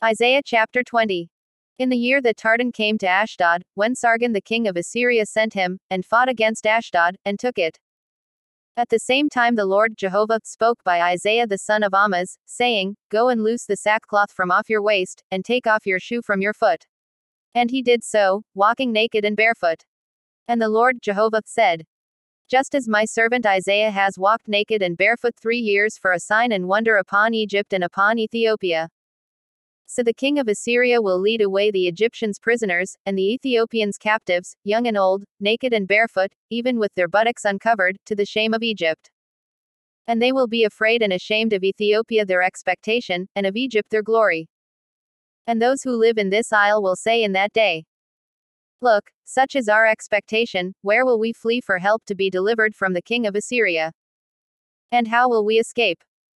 Isaiah chapter 20. In the year that Tartan came to Ashdod, when Sargon the king of Assyria sent him, and fought against Ashdod, and took it. At the same time the Lord Jehovah spoke by Isaiah the son of Amoz, saying, Go and loose the sackcloth from off your waist, and take off your shoe from your foot. And he did so, walking naked and barefoot. And the Lord Jehovah said, Just as my servant Isaiah has walked naked and barefoot 3 years for a sign and wonder upon Egypt and upon Ethiopia, so the king of Assyria will lead away the Egyptians prisoners, and the Ethiopians captives, young and old, naked and barefoot, even with their buttocks uncovered, to the shame of Egypt. And they will be afraid and ashamed of Ethiopia their expectation, and of Egypt their glory. And those who live in this isle will say in that day, Look, such is our expectation, where will we flee for help to be delivered from the king of Assyria? And how will we escape?